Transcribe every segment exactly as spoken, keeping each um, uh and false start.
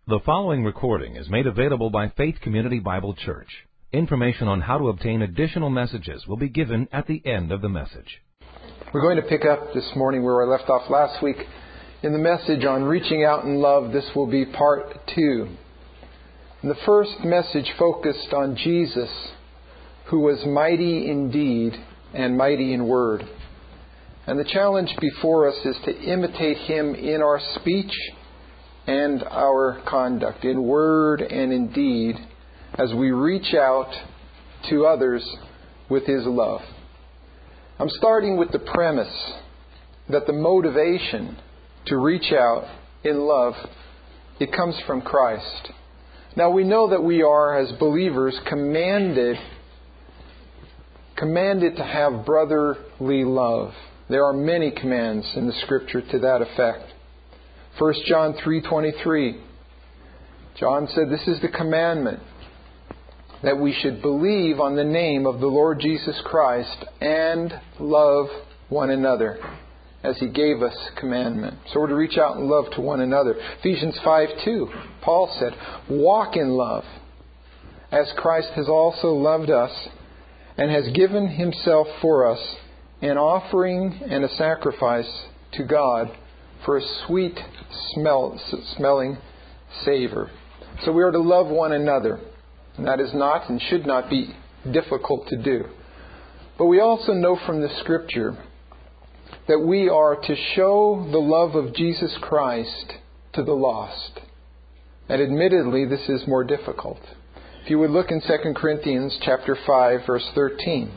The following recording is made available by Faith Community Bible Church. Information on how to obtain additional messages will be given at the end of the message. We're going to pick up this morning where I left off last week in the message on reaching out in love. This will be part two. And the first message focused on Jesus, who was mighty in deed and mighty in word. And the challenge before us is to imitate Him in our speech and our conduct, in word and in deed, as we reach out to others with His love. I'm starting with the premise that the motivation to reach out in love, it comes from Christ. Now we know that we are, as believers, commanded, commanded to have brotherly love. There are many commands in the Scripture to that effect. First John three twenty-three. John said, "This is the commandment, that we should believe on the name of the Lord Jesus Christ and love one another, as He gave us commandment." So we're to reach out and love to one another. Ephesians five two. Paul said, "Walk in love, as Christ has also loved us and has given Himself for us, an offering and a sacrifice to God for a sweet smell, smelling savor." So we are to love one another. And that is not and should not be difficult to do. But we also know from the Scripture that we are to show the love of Jesus Christ to the lost. And admittedly, this is more difficult. If you would look in Second Corinthians chapter five, verse thirteen.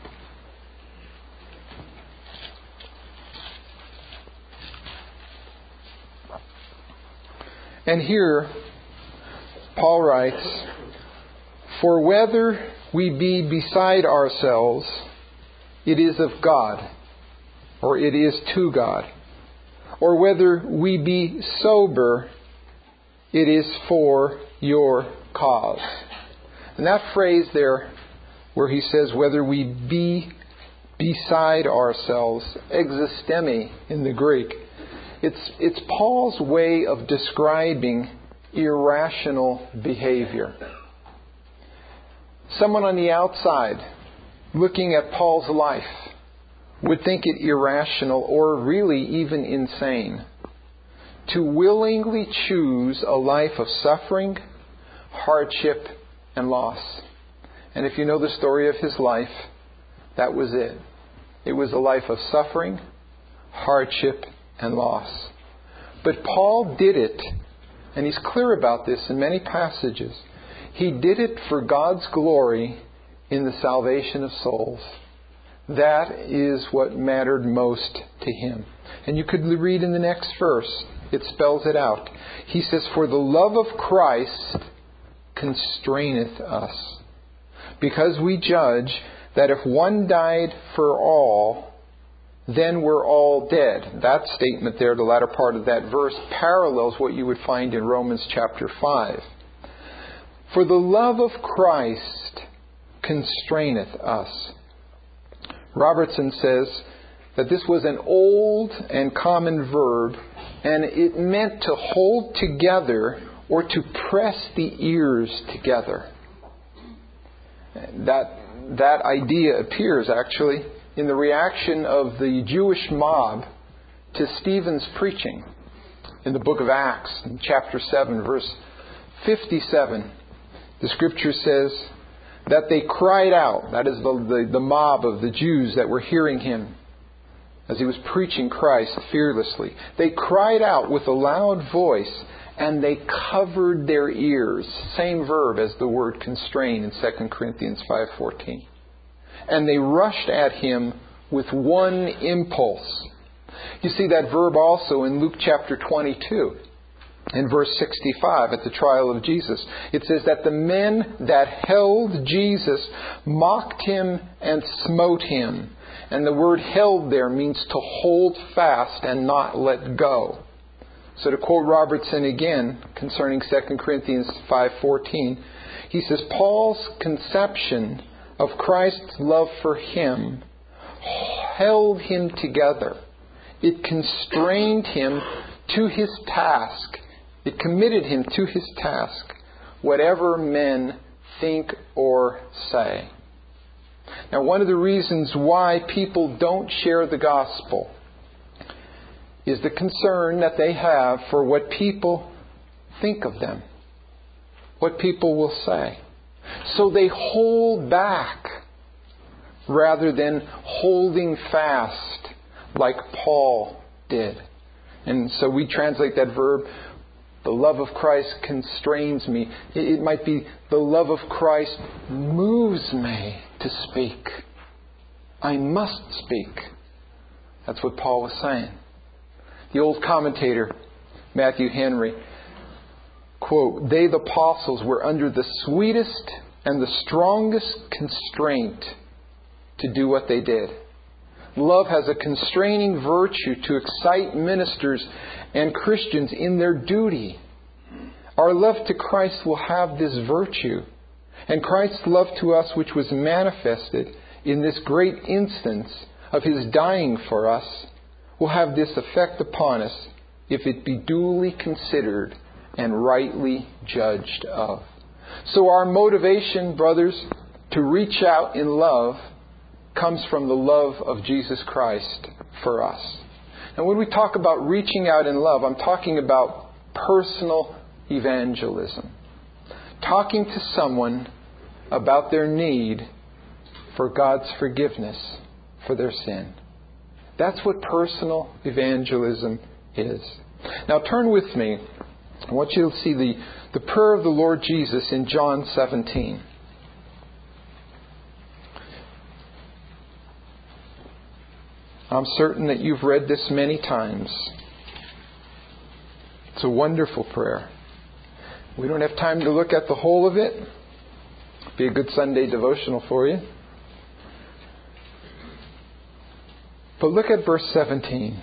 And here, Paul writes, "For whether we be beside ourselves, it is of God, or it is to God. Or whether we be sober, it is for your cause." And that phrase there, where he says, whether we be beside ourselves, existemi in the Greek, It's, it's Paul's way of describing irrational behavior. Someone on the outside, looking at Paul's life, would think it irrational or really even insane to willingly choose a life of suffering, hardship, and loss. And if you know the story of his life, that was it. It was a life of suffering, hardship, and loss. But Paul did it, and he's clear about this in many passages. He did it for God's glory in the salvation of souls. That is what mattered most to him. And you could read in the next verse, it spells it out. He says, "For the love of Christ constraineth us, because we judge that if one died for all, then we're all dead." That statement there, the latter part of that verse, parallels what you would find in Romans chapter five. "For the love of Christ constraineth us." Robertson says that this was an old and common verb, and it meant to hold together or to press the ears together. That, that idea appears actually in the reaction of the Jewish mob to Stephen's preaching in the book of Acts, in chapter seven, verse fifty-seven. The Scripture says that they cried out, that is the, the, the mob of the Jews that were hearing him as he was preaching Christ fearlessly. They cried out with a loud voice, and they covered their ears. Same verb as the word constrain in Second Corinthians five fourteen. And they rushed at him with one impulse. You see that verb also in Luke chapter twenty-two. In verse sixty-five, at the trial of Jesus. It says that the men that held Jesus mocked him and smote him. And the word held there means to hold fast and not let go. So to quote Robertson again concerning Second Corinthians five fourteen, he says, Paul's conception of Christ's love for him held him together. It constrained him to his task It committed him to his task, whatever men think or say. Now, one of the reasons why people don't share the gospel is the concern that they have for what people think of them, what people will say. So they hold back rather than holding fast like Paul did. And so we translate that verb, the love of Christ constrains me. It might be the love of Christ moves me to speak. I must speak. That's what Paul was saying. The old commentator, Matthew Henry, quote, "They, the apostles, were under the sweetest and the strongest constraint to do what they did. Love has a constraining virtue to excite ministers and Christians in their duty. Our love to Christ will have this virtue, and Christ's love to us, which was manifested in this great instance of His dying for us, will have this effect upon us if it be duly considered and rightly judged of." So our motivation, brothers, to reach out in love comes from the love of Jesus Christ for us. And when we talk about reaching out in love, I'm talking about personal evangelism. Talking to someone about their need for God's forgiveness for their sin. That's what personal evangelism is. Now turn with me. I want you to see the, the prayer of the Lord Jesus in John seventeen. I'm certain that you've read this many times. It's a wonderful prayer. We don't have time to look at the whole of it. It'd be a good Sunday devotional for you. But look at verse seventeen.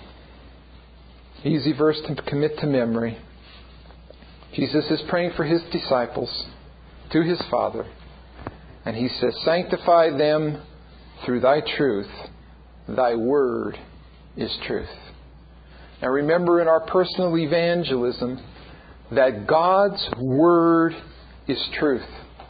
Easy verse to commit to memory. Jesus is praying for His disciples to His Father. And He says, "Sanctify them through Thy truth. Thy word is truth." Now remember, in our personal evangelism, that God's word is truth.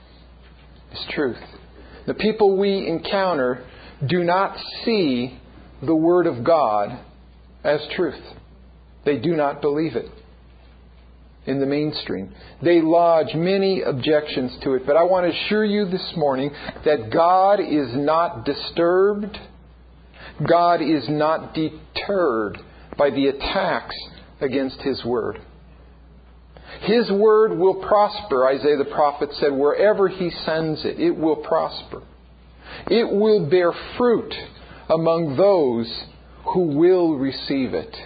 Is truth. The people we encounter do not see the word of God as truth. They do not believe it in the mainstream. They lodge many objections to it. But I want to assure you this morning that God is not disturbed. God is not deterred by the attacks against His Word. His Word will prosper, Isaiah the prophet said, wherever He sends it, it will prosper. It will bear fruit among those who will receive it.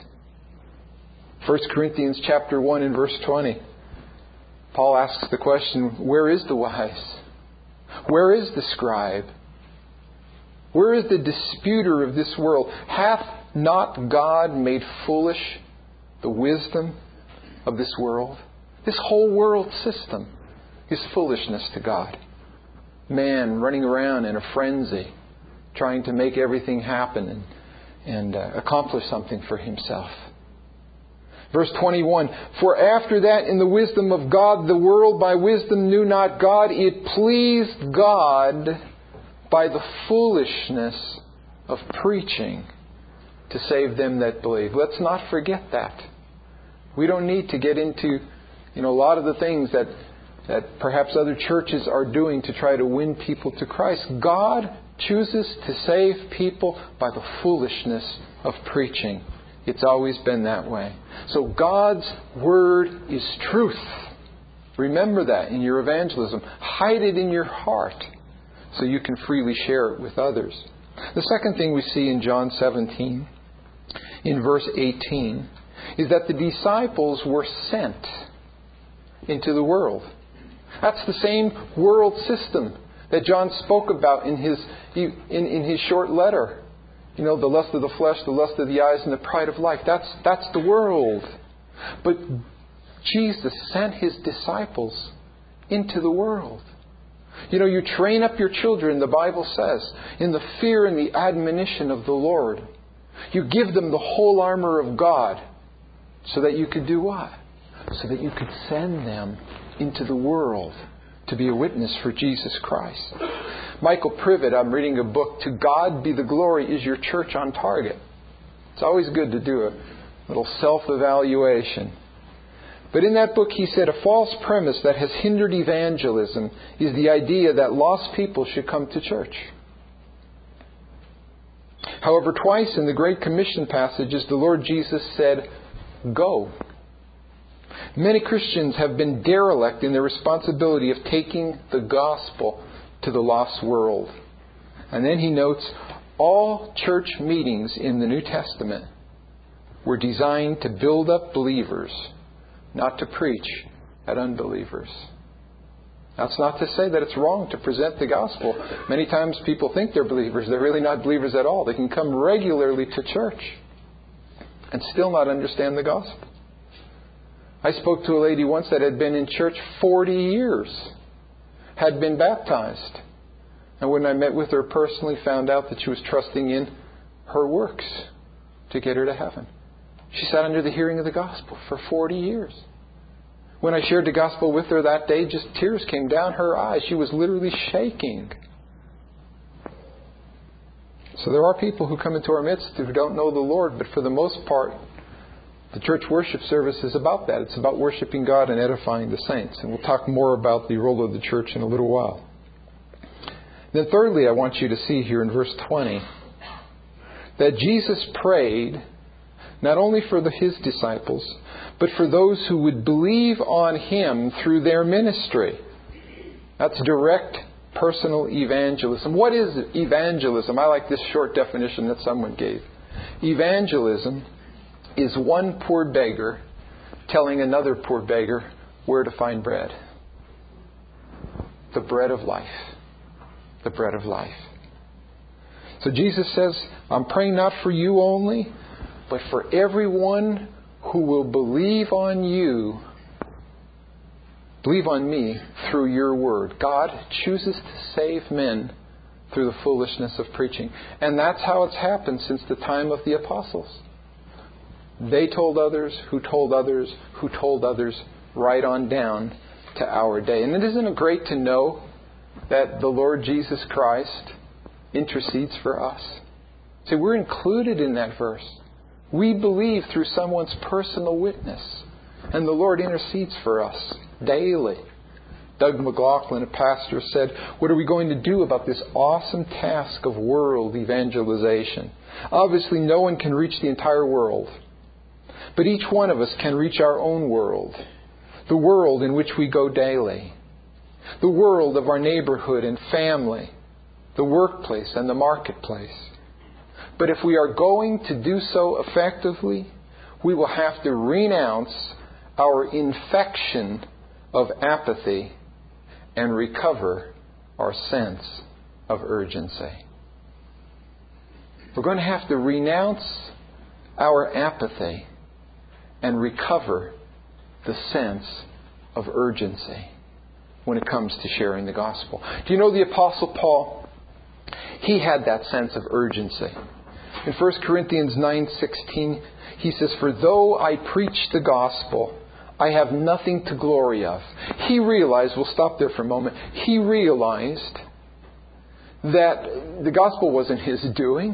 First Corinthians chapter one and verse twenty. Paul asks the question, where is the wise? Where is the scribe? Where is the disputer of this world? Hath not God made foolish the wisdom of this world? This whole world system is foolishness to God. Man running around in a frenzy, trying to make everything happen and, and uh, accomplish something for himself. Verse twenty-one, "For after that in the wisdom of God, the world by wisdom knew not God. It pleased God by the foolishness of preaching to save them that believe." Let's not forget that. We don't need to get into, you know, a lot of the things that, that perhaps other churches are doing to try to win people to Christ. God chooses to save people by the foolishness of preaching. It's always been that way. So God's Word is truth. Remember that in your evangelism. Hide it in your heart so you can freely share it with others. The second thing we see in John seventeen, in verse eighteen, is that the disciples were sent into the world. That's the same world system that John spoke about in his in, in his short letter. You know, the lust of the flesh, the lust of the eyes, and the pride of life. That's, that's the world. But Jesus sent His disciples into the world. You know, you train up your children, the Bible says, in the fear and the admonition of the Lord. You give them the whole armor of God so that you could do what? so that you could send them into the world to be a witness for Jesus Christ. Michael Privet, I'm reading a book, To God Be the Glory, Is Your Church on Target? It's always good to do a little self-evaluation. But in that book he said a false premise that has hindered evangelism is the idea that lost people should come to church. However, twice in the Great Commission passages, the Lord Jesus said, "Go." Many Christians have been derelict in their responsibility of taking the gospel to the lost world. And then he notes, all church meetings in the New Testament were designed to build up believers, not to preach at unbelievers. That's not to say that it's wrong to present the gospel. Many times people think they're believers. They're really not believers at all. They can come regularly to church and still not understand the gospel. I spoke to a lady once that had been in church forty years, had been baptized. And when I met with her personally, found out that she was trusting in her works to get her to heaven. She sat under the hearing of the gospel for forty years. When I shared the gospel with her that day, just tears came down her eyes. She was literally shaking. So there are people who come into our midst who don't know the Lord, but for the most part, the church worship service is about that. It's about worshiping God and edifying the saints. And we'll talk more about the role of the church in a little while. Then thirdly, I want you to see here in verse twenty that Jesus prayed not only for the, His disciples, but for those who would believe on Him through their ministry. That's direct personal evangelism. What is evangelism? I like this short definition that someone gave. Evangelism is one poor beggar telling another poor beggar where to find bread. The bread of life. The bread of life. So Jesus says, I'm praying not for you only, but for everyone who will believe on you, believe on me through your word. God chooses to save men through the foolishness of preaching. And that's how it's happened since the time of the apostles. They told others, who told others, who told others, right on down to our day. And isn't it great to know that the Lord Jesus Christ intercedes for us? See, we're included in that verse. We believe through someone's personal witness. And the Lord intercedes for us daily. Doug McLaughlin, a pastor, said, what are we going to do about this awesome task of world evangelization? Obviously, no one can reach the entire world. But each one of us can reach our own world. The world in which we go daily. The world of our neighborhood and family. The workplace and the marketplace. But if we are going to do so effectively, we will have to renounce our infection of apathy and recover our sense of urgency. We're going to have to renounce our apathy and recover the sense of urgency when it comes to sharing the gospel. Do you know the Apostle Paul? He had that sense of urgency. In First Corinthians nine sixteen, he says, for though I preach the gospel, I have nothing to glory of. He realized, we'll stop there for a moment, he realized that the gospel wasn't his doing.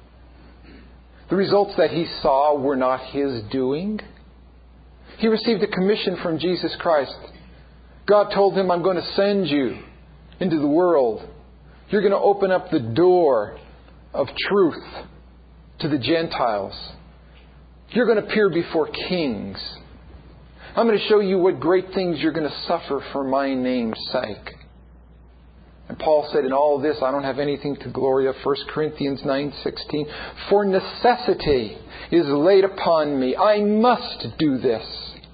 The results that he saw were not his doing. He received a commission from Jesus Christ. God told him, I'm going to send you into the world. You're going to open up the door of truth to the Gentiles. You're going to appear before kings. I'm going to show you what great things you're going to suffer for my name's sake. And Paul said, in all of this, I don't have anything to glory of. First Corinthians nine sixteen. For necessity is laid upon me. I must do this.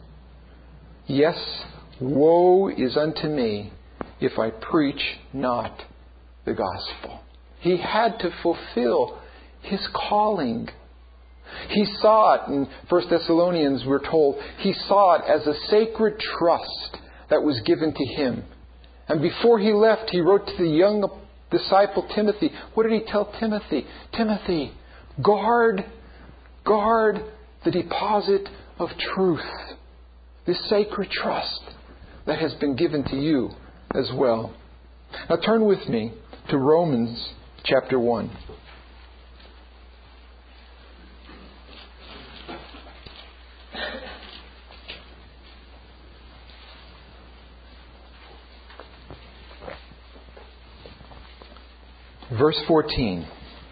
Yes, woe is unto me if I preach not the gospel. He had to fulfill his calling. He saw it in First Thessalonians, we're told, he saw it as a sacred trust that was given to him. And before he left, he wrote to the young disciple Timothy. What did he tell Timothy? Timothy, guard, guard the deposit of truth. this sacred trust that has been given to you as well. Now turn with me to Romans chapter one. Verse fourteen.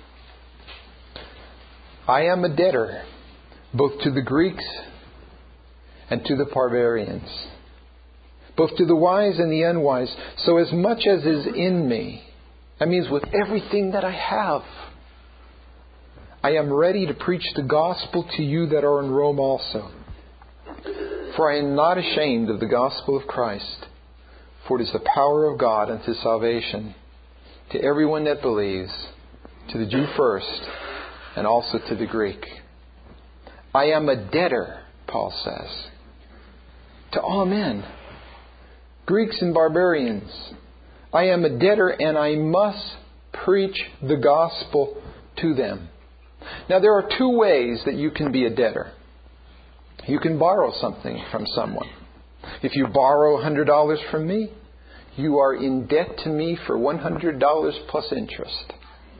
I am a debtor both to the Greeks and to the barbarians, both to the wise and the unwise. So as much as is in me, that means with everything that I have, I am ready to preach the gospel to you that are in Rome also. For I am not ashamed of the gospel of Christ, for it is the power of God unto salvation to everyone that believes, to the Jew first, and also to the Greek. I am a debtor, Paul says, to all men, Greeks and barbarians. I am a debtor and I must preach the gospel to them. Now there are two ways that you can be a debtor. You can borrow something from someone. If you borrow one hundred dollars from me, you are in debt to me for one hundred dollars plus interest.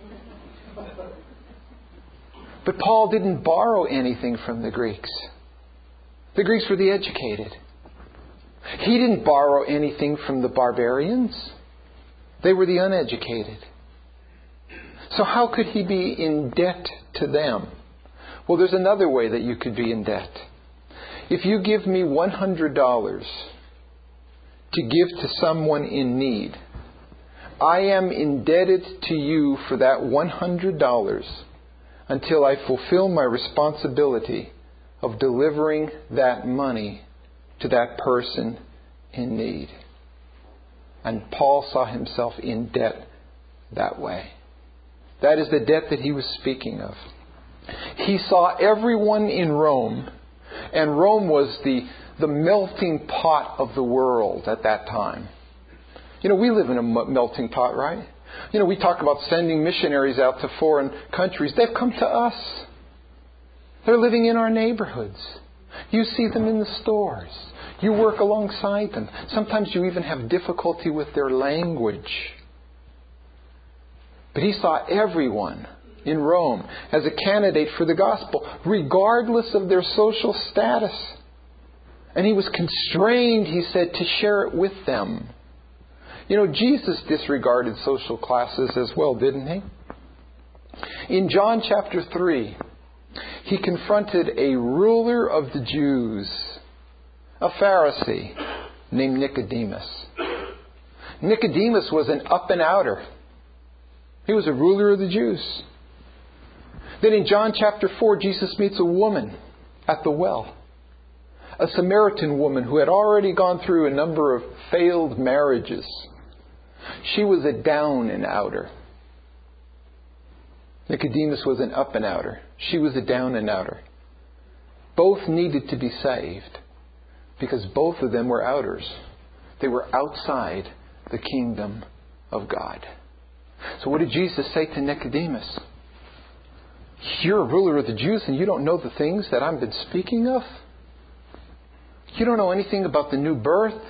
But Paul didn't borrow anything from the Greeks. The Greeks were the educated. He didn't borrow anything from the barbarians. They were the uneducated. So how could he be in debt to them? Well, there's another way that you could be in debt. If you give me one hundred dollars to give to someone in need, I am indebted to you for that one hundred dollars until I fulfill my responsibility of delivering that money to that person in need. And Paul saw himself in debt that way. That is the debt that he was speaking of. He saw everyone in Rome, and Rome was the, the melting pot of the world at that time. You know, we live in a melting pot, right? You know, we talk about sending missionaries out to foreign countries. They've come to us. They're living in our neighborhoods. You see them in the stores. You work alongside them. Sometimes you even have difficulty with their language. But he saw everyone in Rome as a candidate for the gospel, regardless of their social status. And he was constrained, he said, to share it with them. You know, Jesus disregarded social classes as well, didn't he? In John chapter three, he confronted a ruler of the Jews, a Pharisee named Nicodemus. Nicodemus was an up and outer. He was a ruler of the Jews. Then in John chapter four, Jesus meets a woman at the well. A Samaritan woman who had already gone through a number of failed marriages. She was a down and outer. Nicodemus was an up and outer. She was a down and outer. Both needed to be saved because both of them were outers. They were outside the kingdom of God. So what did Jesus say to Nicodemus? You're a ruler of the Jews and you don't know the things that I've been speaking of? You don't know anything about the new birth?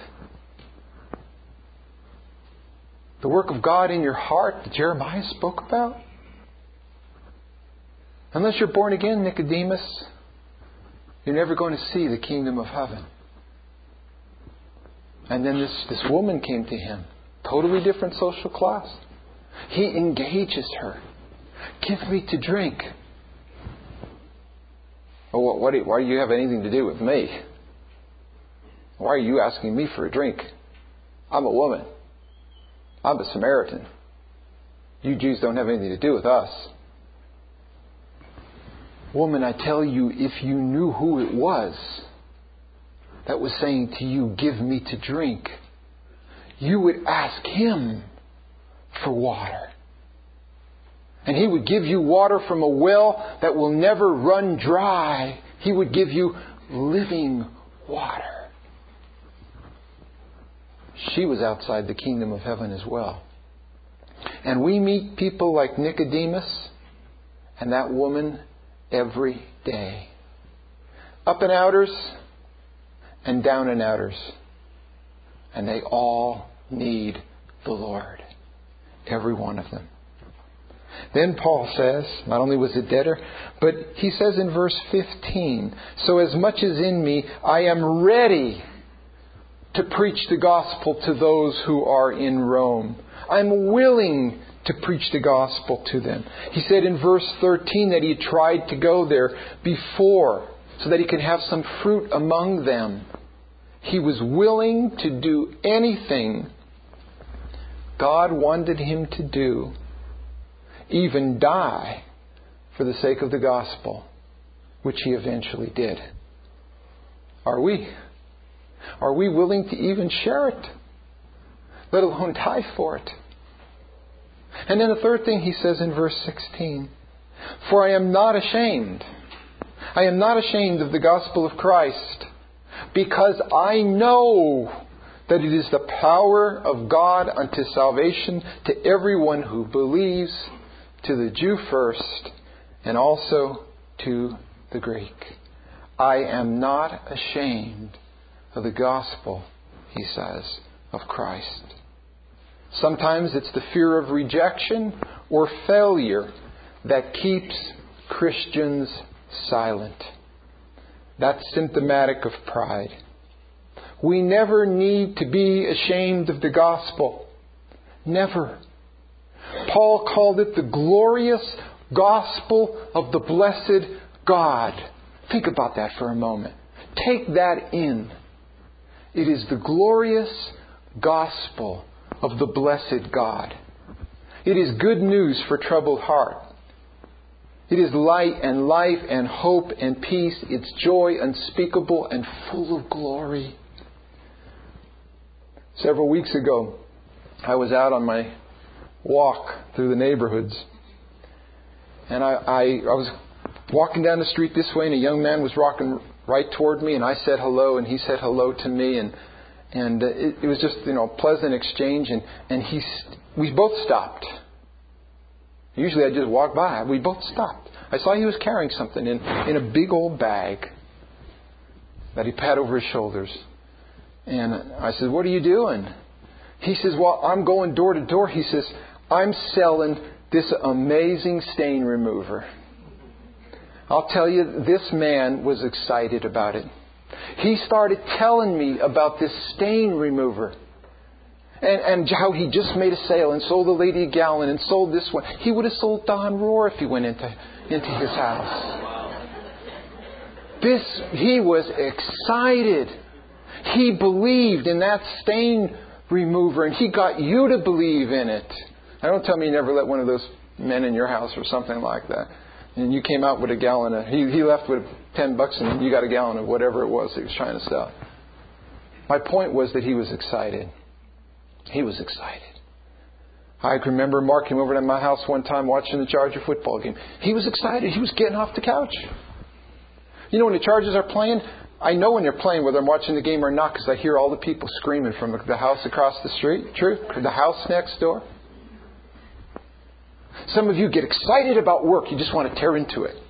The work of God in your heart that Jeremiah spoke about? Unless you're born again, Nicodemus, you're never going to see the kingdom of heaven. And then this, this woman came to him. Totally different social class. He engages her. Give me to drink. Oh, what, what do you, why do you have anything to do with me? Why are you asking me for a drink? I'm a woman. I'm a Samaritan. You Jews don't have anything to do with us. Woman, I tell you, if you knew who it was that was saying to you, give me to drink, you would ask him for water. And he would give you water from a well that will never run dry. He would give you living water. She was outside the kingdom of heaven as well. And we meet people like Nicodemus and that woman every day. Up and outers, and down and outers. And they all need the Lord. Every one of them. Then Paul says, not only was it debtor, but he says in verse fifteen, so as much as in me, I am ready to preach the gospel to those who are in Rome. I'm willing to preach the gospel to them. He said in verse thirteen that he tried to go there before so that he could have some fruit among them. He was willing to do anything God wanted him to do, even die for the sake of the gospel, which he eventually did. Are we? Are we willing to even share it, let alone die for it? And then the third thing he says in verse sixteen, for I am not ashamed. I am not ashamed of the gospel of Christ, because I know that it is the power of God unto salvation to everyone who believes, to the Jew first, and also to the Greek. I am not ashamed of the gospel, he says, of Christ. Sometimes it's the fear of rejection or failure that keeps Christians silent. That's symptomatic of pride. We never need to be ashamed of the gospel. Never. Paul called it the glorious gospel of the blessed God. Think about that for a moment. Take that in. It is the glorious gospel of the blessed God. It is good news for troubled heart. It is light and life and hope and peace. It's joy unspeakable and full of glory. Several weeks ago, I was out on my walk through the neighborhoods. And I, I, I was walking down the street this way, and a young man was walking right toward me, and I said hello, and he said hello to me, and and it, it was just, you know, a pleasant exchange, and, and he, we both stopped. Usually I just walk by. We both stopped. I saw he was carrying something in, in a big old bag that he had over his shoulders. And I said, what are you doing? He says, well, I'm going door to door. He says, I'm selling this amazing stain remover. I'll tell you, this man was excited about it. He started telling me about this stain remover. And, and how he just made a sale and sold a lady a gallon and sold this one. He would have sold Don Rohr if he went into, into his house. This, he was excited. He believed in that stain remover, and he got you to believe in it. Now, don't tell me you never let one of those men in your house or something like that, and you came out with a gallon of, he, he left with ten bucks and you got a gallon of whatever it was he was trying to sell. My point was that he was excited. He was excited. I can remember Mark came over to my house one time watching the Charger football game. He was excited. He was getting off the couch. You know, when the Chargers are playing, I know when they're playing whether I'm watching the game or not, because I hear all the people screaming from the house across the street. True? The house next door. Some of you get excited about work. You just want to tear into it.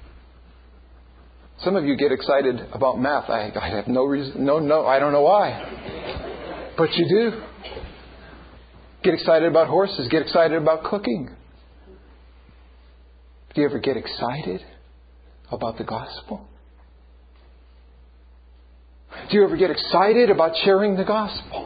Some of you get excited about math. I, I have no reason. No, no, I don't know why. But you do. Get excited about horses. Get excited about cooking. Do you ever get excited about the gospel? Do you ever get excited about sharing the gospel?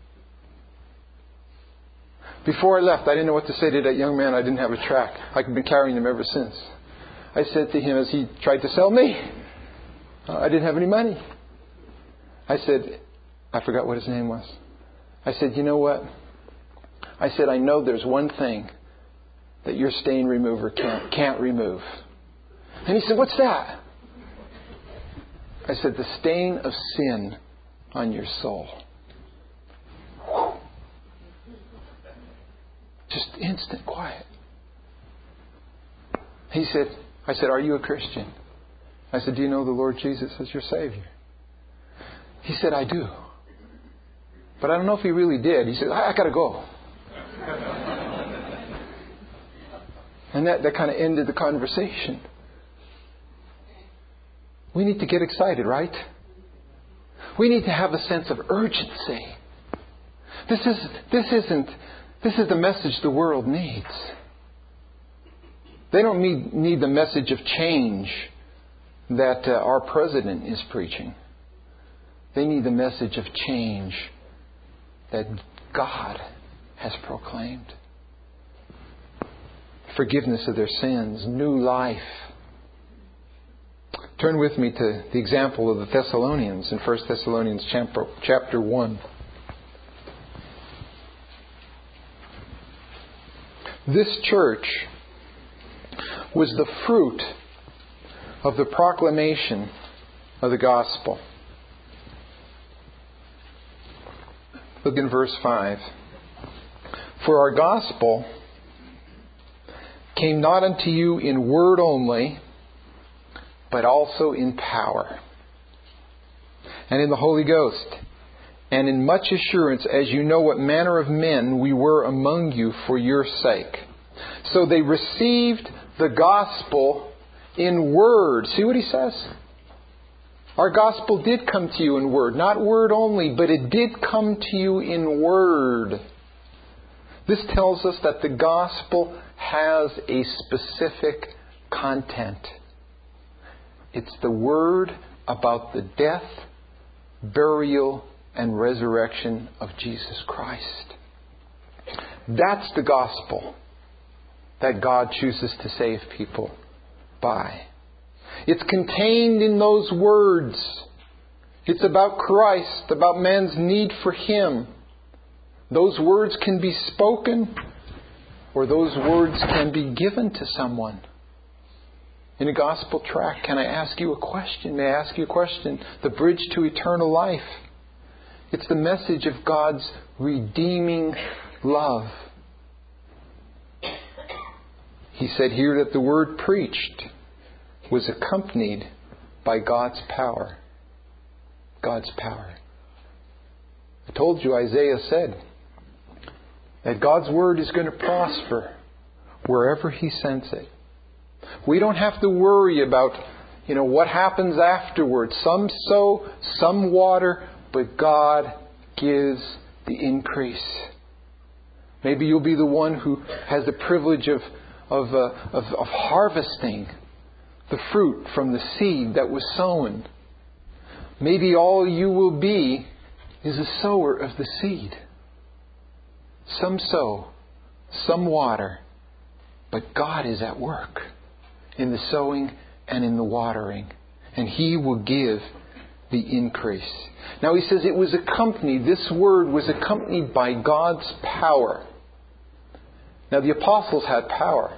Before I left, I didn't know what to say to that young man. I didn't have a tract. I've been carrying him ever since. I said to him as he tried to sell me, uh, I didn't have any money. I said, I forgot what his name was. I said, you know what? I said, I know there's one thing that your stain remover can't, can't remove. And he said, what's that? I said, the stain of sin on your soul. Whew. Just instant quiet. He said, I said, are you a Christian? I said, do you know the Lord Jesus as your Savior? He said, I do. But I don't know if he really did. He said, I, I got to go. And that, that kind of ended the conversation. We need to get excited, right? We need to have a sense of urgency. This is, this isn't, this is the message the world needs. They don't need, need the message of change that uh, our president is preaching. They need the message of change that God has proclaimed. Forgiveness of their sins, new life. Turn with me to the example of the Thessalonians in First Thessalonians chapter one. This church was the fruit of the proclamation of the gospel. Look in verse five. For our gospel came not unto you in word only, but also in power, and in the Holy Ghost, and in much assurance, as you know what manner of men we were among you for your sake. So they received the gospel in word. See what he says? Our gospel did come to you in word. Not word only, but it did come to you in word. This tells us that the gospel has a specific content. It's the word about the death, burial, and resurrection of Jesus Christ. That's the gospel that God chooses to save people by. It's contained in those words. It's about Christ, about man's need for Him. Those words can be spoken, or those words can be given to someone. In a gospel tract, can I ask you a question? May I ask you a question? The bridge to eternal life. It's the message of God's redeeming love. He said here that the word preached was accompanied by God's power. God's power. I told you, Isaiah said that God's word is going to prosper wherever He sends it. We don't have to worry about, you know, what happens afterwards. Some sow, some water, but God gives the increase. Maybe you'll be the one who has the privilege of of, uh, of of harvesting the fruit from the seed that was sown. Maybe all you will be is a sower of the seed. Some sow, some water, but God is at work in the sowing and in the watering, and He will give the increase. Now he says it was accompanied, this word was accompanied by God's power. Now the apostles had power.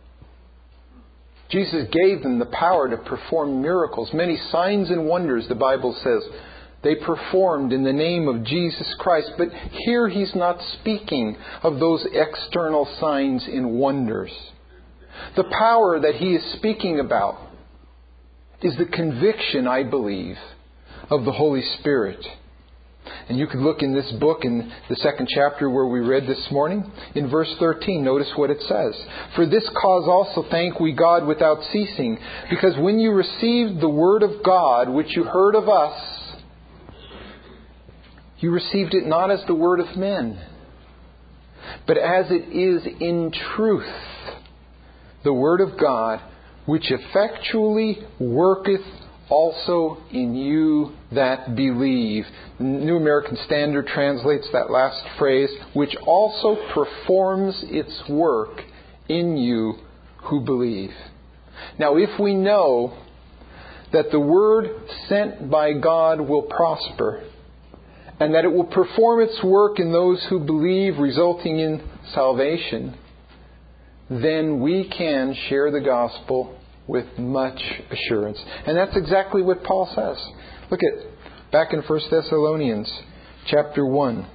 Jesus gave them the power to perform miracles. Many signs and wonders, the Bible says, they performed in the name of Jesus Christ. But here He's not speaking of those external signs and wonders. The power that He is speaking about is the conviction, I believe, of the Holy Spirit. And you could look in this book in the second chapter where we read this morning. In verse thirteen, notice what it says. For this cause also thank we God without ceasing, because when you received the word of God, which you heard of us, you received it not as the word of men, but as it is in truth, the word of God, which effectually worketh also in you that believe. The New American Standard translates that last phrase, which also performs its work in you who believe. Now, if we know that the word sent by God will prosper, and that it will perform its work in those who believe, resulting in salvation, then we can share the gospel with much assurance. And that's exactly what Paul says. Look at back in First Thessalonians chapter one.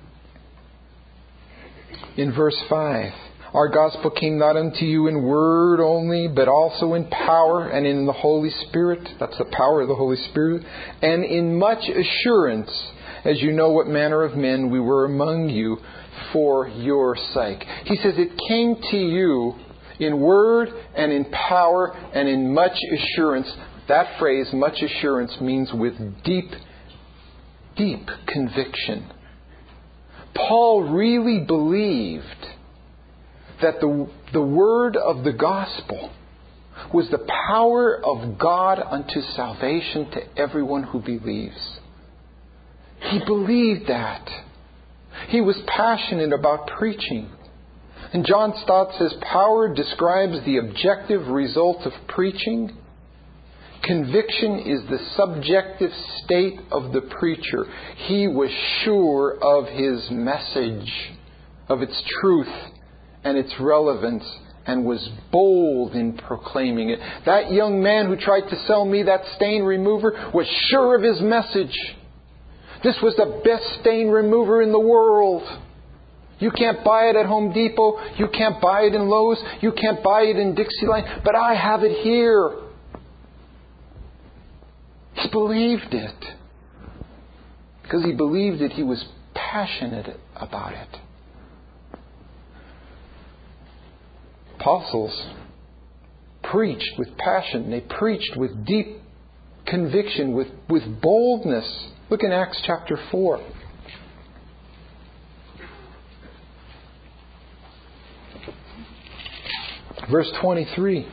In verse five. Our gospel came not unto you in word only, but also in power and in the Holy Spirit. That's the power of the Holy Spirit. And in much assurance, as you know what manner of men we were among you for your sake. He says it came to you in word and in power and in much assurance. That phrase, much assurance, means with deep deep conviction. Paul really believed that the, the word of the gospel was the power of God unto salvation to everyone who believes. He believed that. He was passionate about preaching. And John Stott says, power describes the objective result of preaching. Conviction is the subjective state of the preacher. He was sure of his message, of its truth and its relevance, and was bold in proclaiming it. That young man who tried to sell me that stain remover was sure of his message. This was the best stain remover in the world. You can't buy it at Home Depot. You can't buy it in Lowe's. You can't buy it in Dixieland. But I have it here. He believed it. Because he believed it, he was passionate about it. Apostles preached with passion. They preached with deep conviction, with, with boldness. Look in Acts chapter four. Verse twenty-three.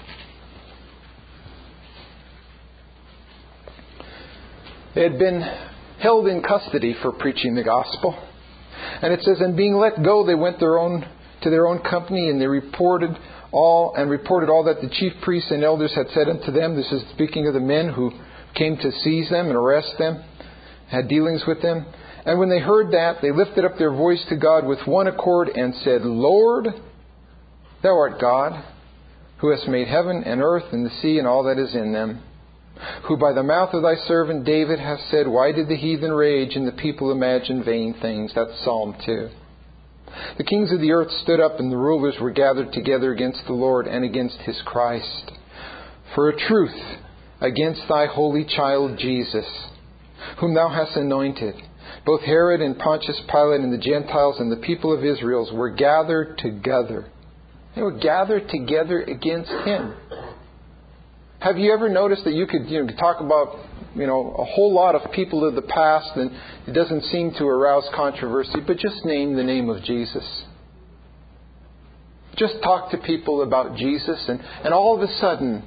They had been held in custody for preaching the gospel. And it says, and being let go, they went their own to their own company, and they reported all and reported all that the chief priests and elders had said unto them. This is speaking of the men who came to seize them and arrest them, had dealings with them. And when they heard that, they lifted up their voice to God with one accord and said, Lord, Thou art God, who hast made heaven and earth and the sea and all that is in them, who by the mouth of Thy servant David hath said, why did the heathen rage and the people imagine vain things? That's Psalm two. The kings of the earth stood up, and the rulers were gathered together against the Lord and against His Christ, for a truth against Thy holy child Jesus, whom Thou hast anointed. Both Herod and Pontius Pilate and the Gentiles and the people of Israel were gathered together. They were gathered together against Him. Have you ever noticed that you could, you know, talk about, you know, a whole lot of people of the past and it doesn't seem to arouse controversy, but just name the name of Jesus. Just talk to people about Jesus and, and all of a sudden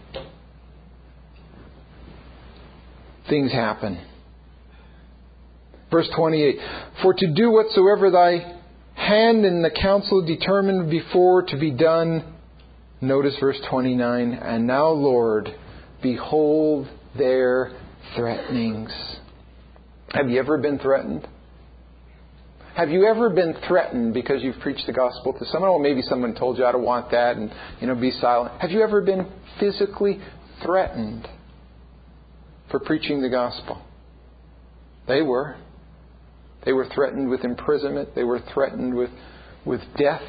things happen. Verse twenty-eight, for to do whatsoever Thy hand in the council determined before to be done. Notice verse twenty-nine, and now, Lord, behold their threatenings. Have you ever been threatened? Have you ever been threatened because you've preached the gospel to someone? Or maybe someone told you, I don't want that, and, you know, be silent. Have you ever been physically threatened for preaching the gospel? They were. They were threatened with imprisonment. They were threatened with, with death.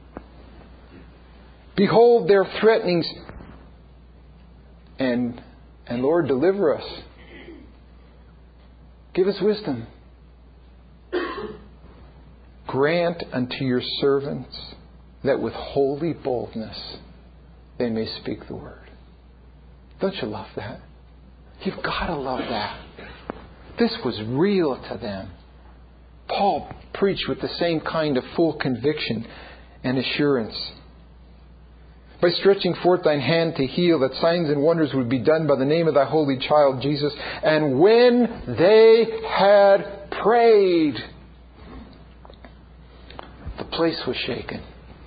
Behold their threatenings, and and Lord, deliver us. Give us wisdom. Grant unto your servants that with holy boldness they may speak the word. Don't you love that? You've got to love that. This was real to them. Paul preached with the same kind of full conviction and assurance. By stretching forth Thine hand to heal, that signs and wonders would be done by the name of Thy holy child Jesus. And when they had prayed, the place was shaken.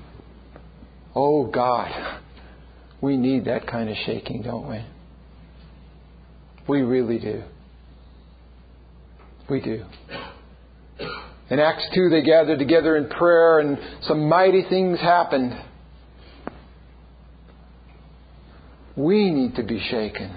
Oh God, we need that kind of shaking, don't we? We really do. We do. In Acts two, they gathered together in prayer and some mighty things happened. We need to be shaken.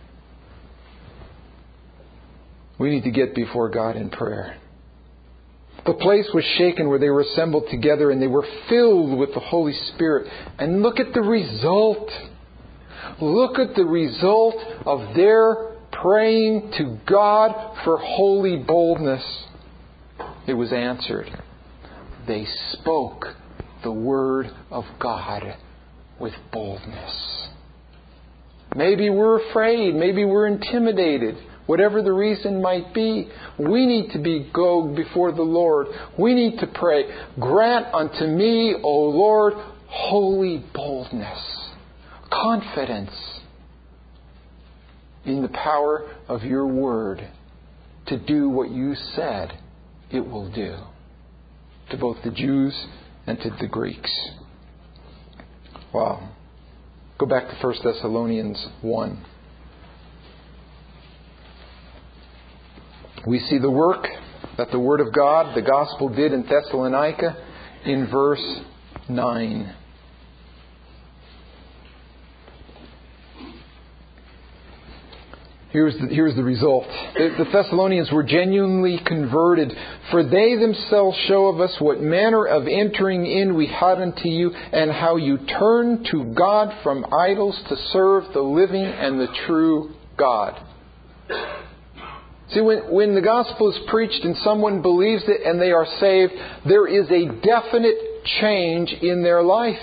We need to get before God in prayer. The place was shaken where they were assembled together, and they were filled with the Holy Spirit. And look at the result. Look at the result of their praying to God for holy boldness. It was answered. They spoke the word of God with boldness. Maybe we're afraid. Maybe we're intimidated. whatever the reason might be, we need to be go before the Lord. We need to pray, grant unto me, O Lord, holy boldness, confidence in the power of your word to do what you said it will do, to both the Jews and to the Greeks. Wow. Go back to First Thessalonians one. We see the work that the Word of God, the Gospel, did in Thessalonica in verse nine. Here's the, here's the result. The, the Thessalonians were genuinely converted, for they themselves show of us what manner of entering in we had unto you, and how you turned to God from idols to serve the living and the true God. See, when, when the gospel is preached and someone believes it and they are saved, there is a definite change in their life.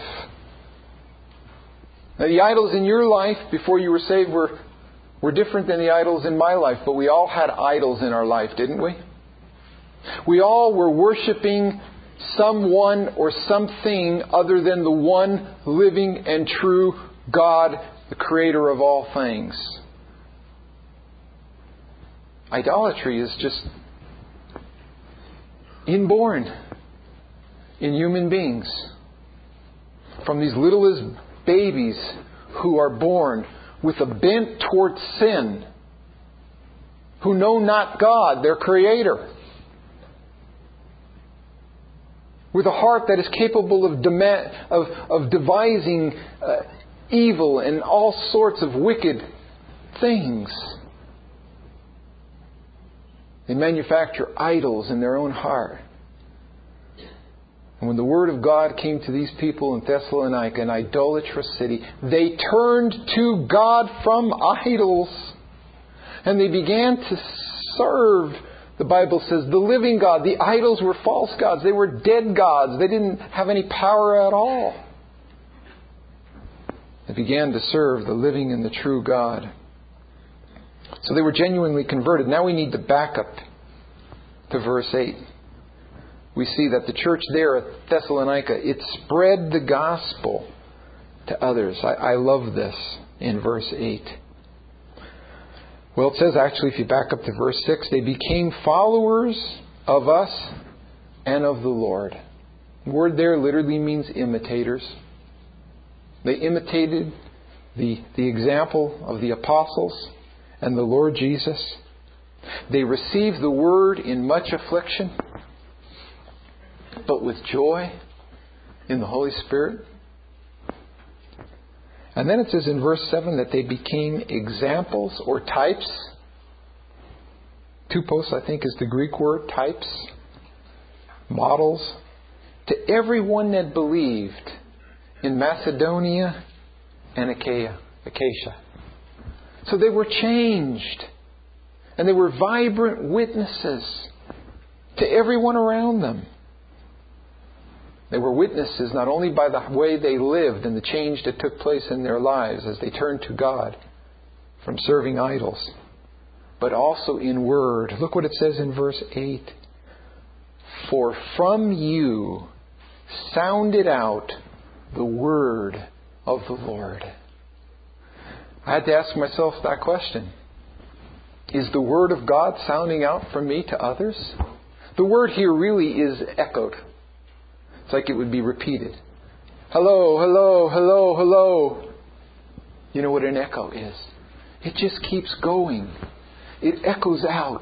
Now, the idols in your life before you were saved were We're different than the idols in my life, but we all had idols in our life, didn't we? We all were worshiping someone or something other than the one living and true God, the Creator of all things. Idolatry is just inborn in human beings. From these littlest babies who are born with a bent towards sin, who know not God, their Creator, with a heart that is capable of, demand, of, of devising uh, evil and all sorts of wicked things. They manufacture idols in their own heart. And when the Word of God came to these people in Thessalonica, an idolatrous city, they turned to God from idols. And they began to serve, the Bible says, the living God. The idols were false gods. They were dead gods. They didn't have any power at all. They began to serve the living and the true God. So they were genuinely converted. Now we need to back up to verse eight. We see that the church there at Thessalonica, it spread the gospel to others. I, I love this in verse eight. Well, it says actually, if you back up to verse six, they became followers of us and of the Lord. The word there literally means imitators. They imitated the, the example of the apostles and the Lord Jesus. They received the word in much affliction, but with joy in the Holy Spirit. And then it says in verse seven that they became examples or types. Tupos, I think, is the Greek word. Types. Models. To everyone that believed in Macedonia and Achaia. Acacia. So they were changed. And they were vibrant witnesses to everyone around them. They were witnesses not only by the way they lived and the change that took place in their lives as they turned to God from serving idols, but also in word. Look what it says in verse eight. For from you sounded out the word of the Lord. I had to ask myself that question. Is the word of God sounding out from me to others? The word here really is echoed. It's like it would be repeated. Hello, hello, hello, hello. You know what an echo is? It just keeps going. It echoes out.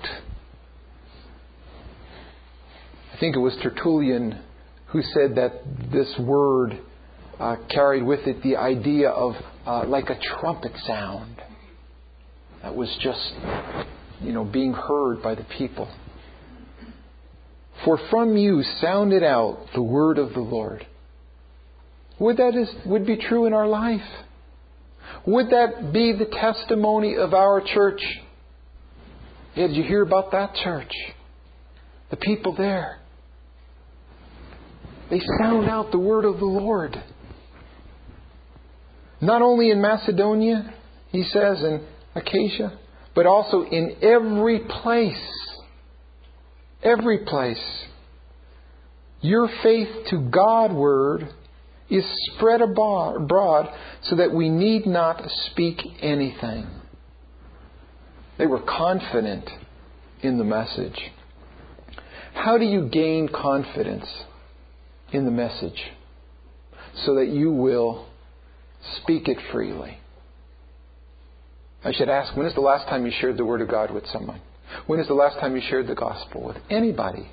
I think it was Tertullian who said that this word uh, carried with it the idea of uh, like a trumpet sound that was just, you know, being heard by the people. For from you sounded out the word of the Lord. Would that is would be true in our life? Would that be the testimony of our church? Yeah, did you hear about that church? The people there. They sound out the word of the Lord. Not only in Macedonia, he says, in Acacia, but also in every place. Every place. Your faith to Godward is spread abroad so that we need not speak anything. They were confident in the message. How do you gain confidence in the message so that you will speak it freely? I should ask, when is the last time you shared the Word of God with someone? When is the last time you shared the gospel with anybody?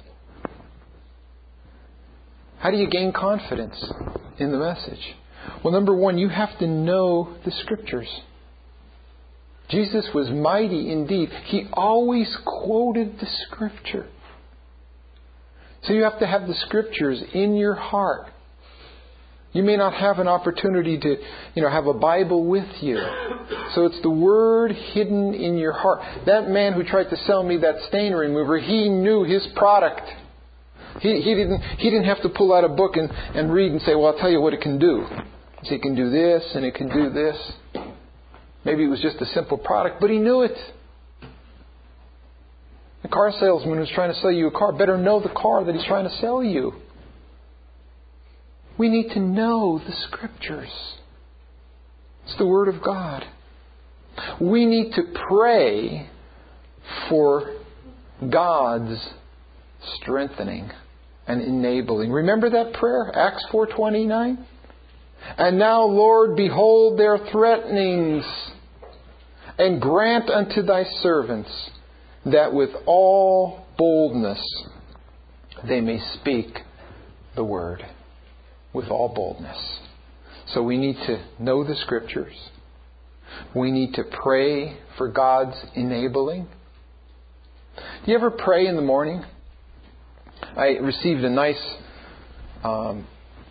How do you gain confidence in the message? Well, number one, you have to know the Scriptures. Jesus was mighty indeed. He always quoted the Scripture. So you have to have the Scriptures in your heart. You may not have an opportunity to, you know, have a Bible with you. So it's the Word hidden in your heart. That man who tried to sell me that stain remover, he knew his product. He, he didn't he didn't have to pull out a book and, and read and say, well, I'll tell you what it can do. So it can do this and it can do this. Maybe it was just a simple product, but he knew it. The car salesman who's trying to sell you a car better know the car that he's trying to sell you. We need to know the Scriptures. It's the Word of God. We need to pray for God's strengthening and enabling. Remember that prayer? Acts four twenty-nine? And now, Lord, behold their threatenings, and grant unto thy servants that with all boldness they may speak the word. With all boldness. So we need to know the Scriptures. We need to pray for God's enabling. Do you ever pray in the morning? I received a nice um,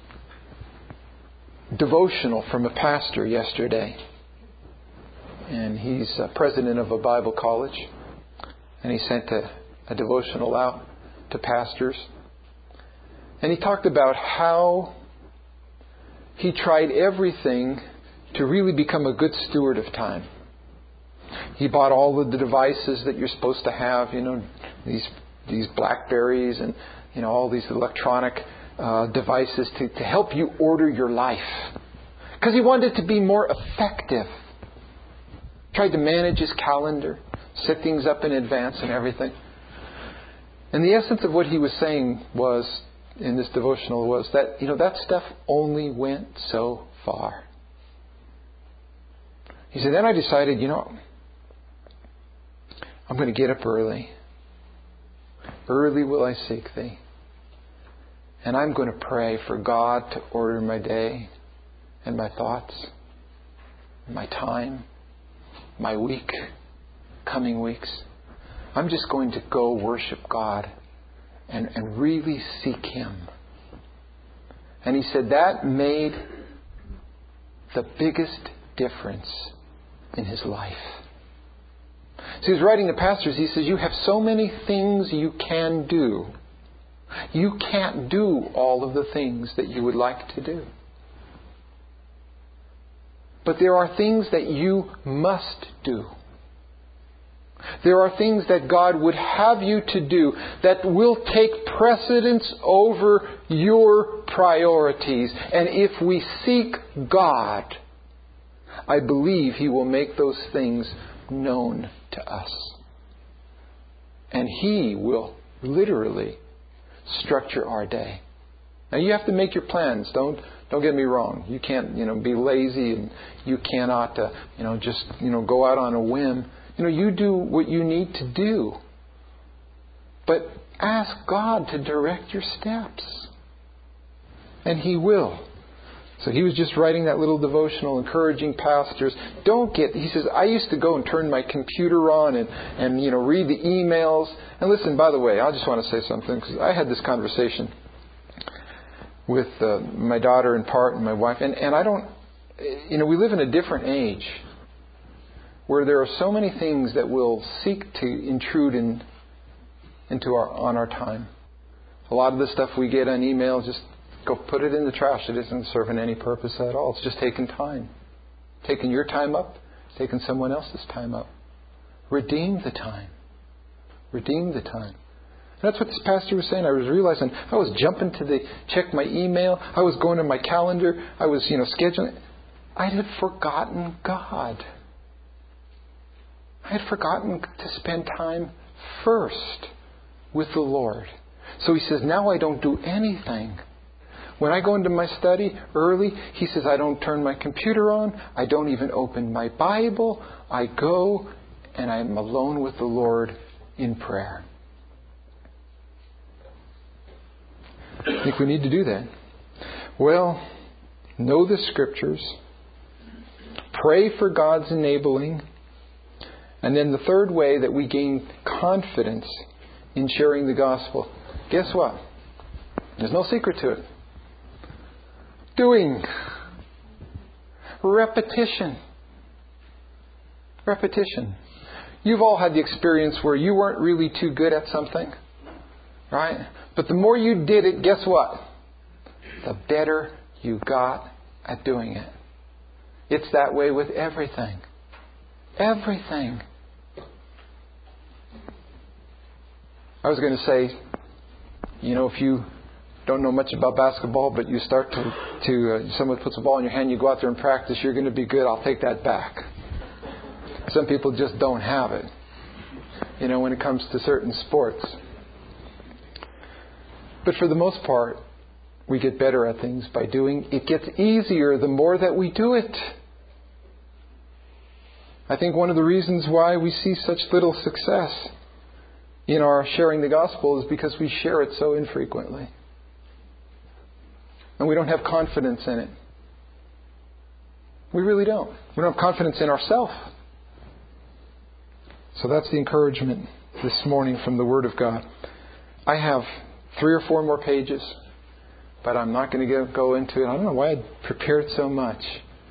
devotional from a pastor yesterday. And he's uh, president of a Bible college. And he sent a, a devotional out to pastors. And he talked about how he tried everything to really become a good steward of time. He bought all of the devices that you're supposed to have, you know, these these Blackberries and, you know, all these electronic uh, devices to, to help you order your life. Because he wanted it to be more effective. Tried to manage his calendar, set things up in advance and everything. And the essence of what he was saying was, in this devotional, was that, you know, that stuff only went so far. He said, then I decided, you know, I'm going to get up early. Early will I seek thee. And I'm going to pray for God to order my day and my thoughts, my time, my week, coming weeks. I'm just going to go worship God and, and really seek Him. And he said that made the biggest difference in his life. So he was writing to pastors. He says, you have so many things you can do. You can't do all of the things that you would like to do. But there are things that you must do. There are things that God would have you to do that will take precedence over your priorities. And if we seek God, I believe He will make those things known to us. And He will literally structure our day. Now you have to make your plans. Don't don't get me wrong. You can't, you know, be lazy, and you cannot, uh, you know, just, you know, go out on a whim. You know, you do what you need to do. But ask God to direct your steps. And He will. So he was just writing that little devotional, encouraging pastors. Don't get, he says, I used to go and turn my computer on and, and you know, read the emails. And listen, by the way, I just want to say something, because I had this conversation with uh, my daughter in part and my wife. And, and I don't, you know, we live in a different age where there are so many things that will seek to intrude in, into our, on our time. A lot of the stuff we get on email, just go put it in the trash. It isn't serving any purpose at all. It's just taking time. Taking your time up. It's taking someone else's time up. Redeem the time. Redeem the time. That's what this pastor was saying. I was realizing I was jumping to the check my email. I was going to my calendar. I was, you know, scheduling. I had forgotten God. I had forgotten to spend time first with the Lord. So he says, now I don't do anything. When I go into my study early, he says, I don't turn my computer on. I don't even open my Bible. I go and I'm alone with the Lord in prayer. I think we need to do that. Well, know the Scriptures. Pray for God's enabling. And then the third way that we gain confidence in sharing the gospel. Guess what? There's no secret to it. Doing. Repetition. Repetition. You've all had the experience where you weren't really too good at something. Right? But the more you did it, guess what? The better you got at doing it. It's that way with everything. Everything. I was going to say, you know, if you don't know much about basketball, but you start to, to uh, someone puts a ball in your hand, you go out there and practice, you're going to be good. I'll take that back. Some people just don't have it, you know, when it comes to certain sports. But for the most part, we get better at things by doing. It gets easier the more that we do it. I think one of the reasons why we see such little success in our sharing the gospel is because we share it so infrequently. And we don't have confidence in it. We really don't. We don't have confidence in ourselves. So that's the encouragement this morning from the Word of God. I have three or four more pages, but I'm not going to go into it. I don't know why I prepared so much.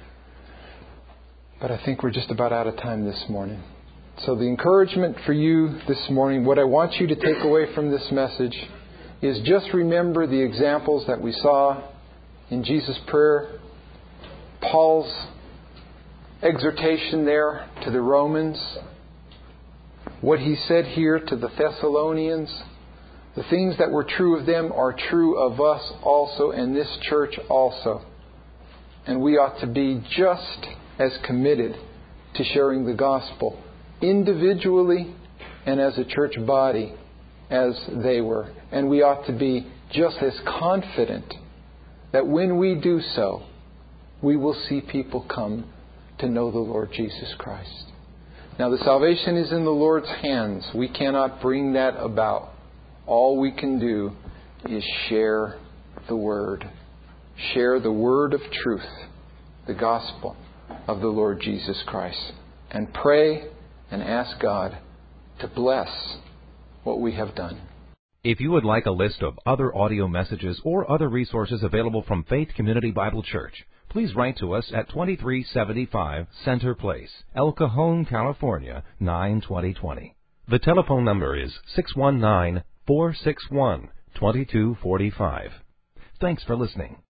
But I think we're just about out of time this morning. So the encouragement for you this morning, what I want you to take away from this message is just remember the examples that we saw in Jesus' prayer, Paul's exhortation there to the Romans, what he said here to the Thessalonians. The things that were true of them are true of us also and this church also. And we ought to be just as committed to sharing the gospel individually and as a church body as they were. And we ought to be just as confident that when we do so, we will see people come to know the Lord Jesus Christ. Now, the salvation is in the Lord's hands. We cannot bring that about. All we can do is share the Word. Share the Word of truth, the gospel of the Lord Jesus Christ. And pray and ask God to bless what we have done. If you would like a list of other audio messages or other resources available from Faith Community Bible Church, please write to us at twenty-three seventy-five Center Place, El Cajon, California, nine twenty twenty. The telephone number is six one nine, four six one, two two four five. Thanks for listening.